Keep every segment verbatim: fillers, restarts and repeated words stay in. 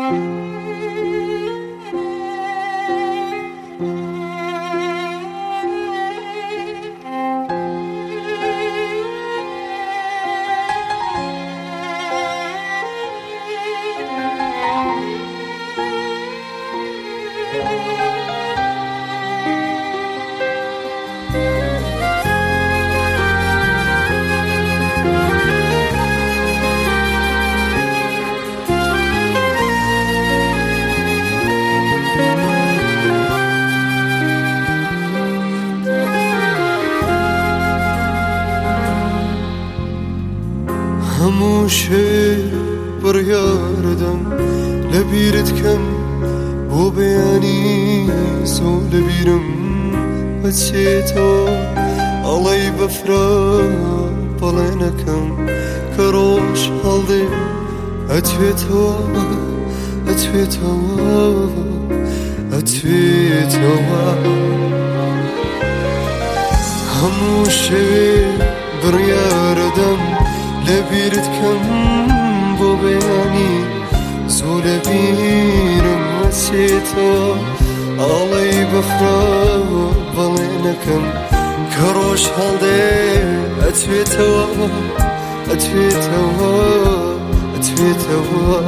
هەمووشێ بڕیاردەم لە بیرت کەم بۆ بەیانی زۆ لە بیرم بچێتەوە ئەڵەی بەفرە بەڵێ نەکەم کە ڕۆژ هەڵدێ ئەتوێتەوە ئەتوێتەوە ئەتوێتەوە هەموو شەوێ بڕیاردەم لە بیرت کەم بۆ بەیانی زۆ لە بیرم وەچێتەوە ئاڵەی بەفرە بەڵێ نەکەم کە ڕۆژ هەڵدێ ئەتوێتەوە ئەتوێتەوە ئەتوێتەوە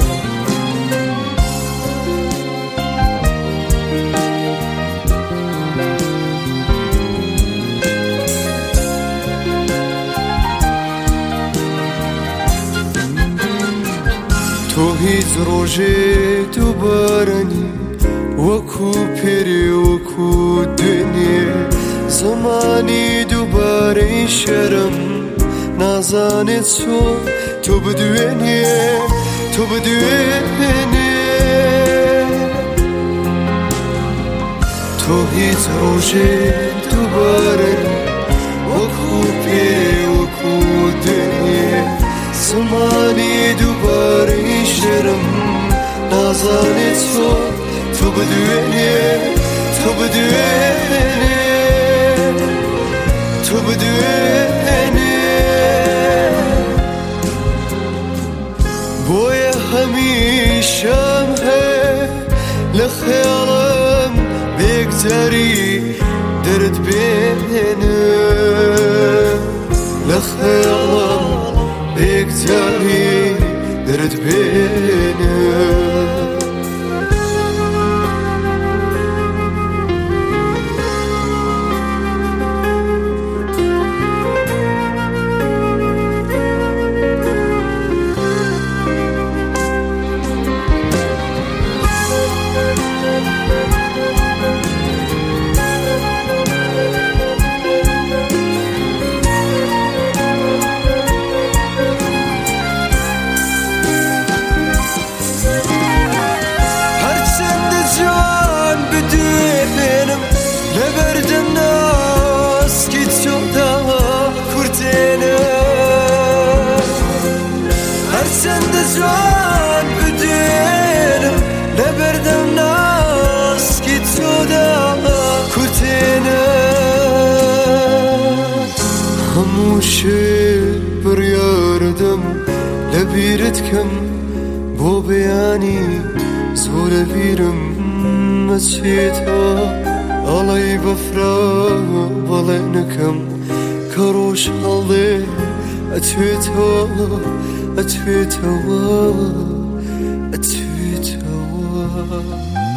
تۆ هیچ ڕۆژێ دووبارەنی وەکو پێرێ وەکو دوێنێ زەمانی دووبارەی شەرم نازانێت چۆن تۆ بدوێنێ تۆ بدوێنێ تۆ هیچ ڕۆژێ دووبارەنی وەکو پێرێ وەکو دوێنێ زەمانی دووبارەی شەرم نازانێت چۆن تۆ بدوێنێ تۆ بدوێنێ تۆ بدوێنێ بۆیە هەمیشەم هەیە لە خەیاڵم بێگجاری دەرت بێنێ لە خەیاڵم بێگجاری دەرت بێنێ لەبەردەم ناسکی تۆدا کورتێنە هەرچەندە جوان بدوێنم لەبەردەم ناسکی تۆدا کورتێنە هەموو شێ بڕیاردەم لە بیرت کەم بۆ بەیانی زۆ لە بیرم مەچێتەوە ئەڵەی بەفرە بەڵێ نەکەم کە ڕۆژ هەڵدێ ئەتوێتەوە ئەتوێتەوە ئەتوێتەوە